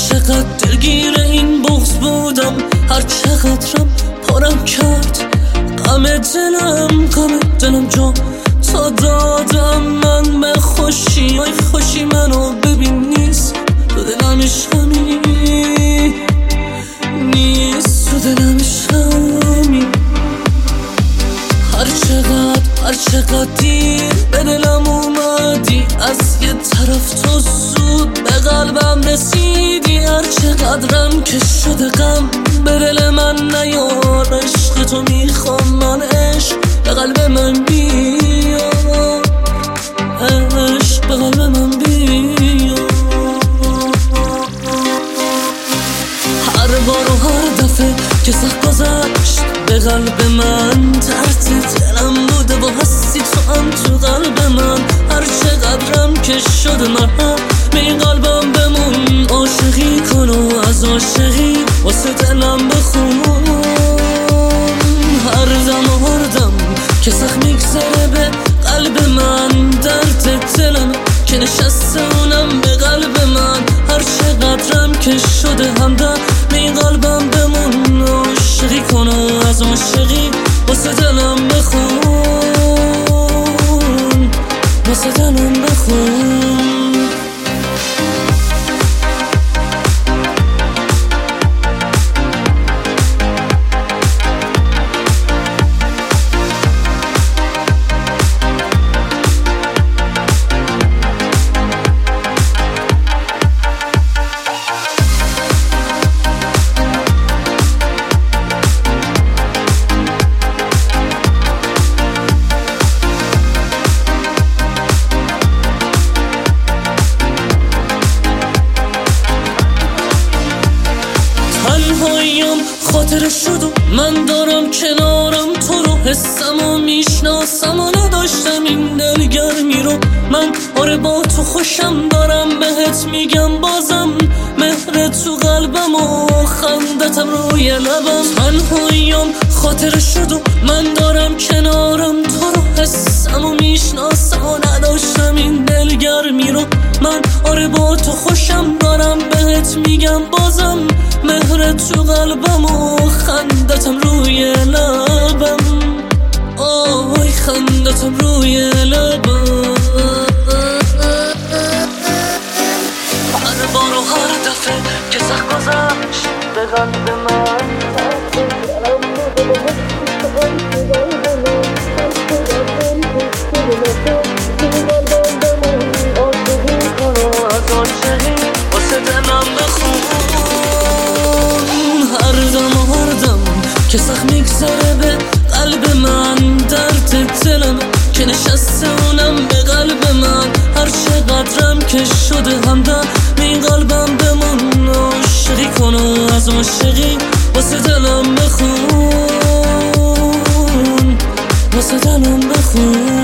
چقدر دلگیر این بغض بودم، هر چقدرم پرم کرد غم دلم جا تا دادم من به خوشی. آی خوشی منو ببین نیست تو دلمش همی، نیست تو دلمش همی. هر چقدر دیر به دلم اومدی، از یه طرف تو زود به قلبم رسیدی. هر چقدرم که شده غم به دل من نیار، عشق تو میخوام من، عشق به قلب من بیا، عشق به قلب من بیا. هر بار و هر دفعه که سخت گذشت به قلب من، درد دلم بوده و هستی تو هم تو قلب من. هر چقدرم که شده من می قلبم بمون، عاشقی کن و از عاشقی واسه دلم بخون. هر دم که سخت میگذره به قلب من، درد دلم که نشسته اونم به قلب من. هر چقدرم که شده همدم می قلبم بمون، عاشقی کن و از عاشقی واسه دلم بخون، واسه دلم بخون. تنهاییم خاطر شد و من دارم کنارم تو رو، حسم و میشناسم و نداشتم این دلگرمی رو من. آره با تو خوشم دارم بهت میگم بازم، مهر تو قلبم و خندتم روی لبم. تنهاییم خاطر شد و من دارم کنارم تو رو، حسم و میشناسم و نداشتم این دلگرمی رو من. آره با تو خوشم دارم بهت میگم بازم، مهر تو قلبم و خندتم روی لبم. آی خندتم روی لبم. هر بار و هر دفعه که سخت گذشت به قلب من، که سخت میگذره به قلب من، درد دلم که نشسته اونم به قلب من. هر چقدرم که شده همدم می قلبم بمون، عاشقی کن و از عاشقی واسه دلم بخون، واسه دلم بخون.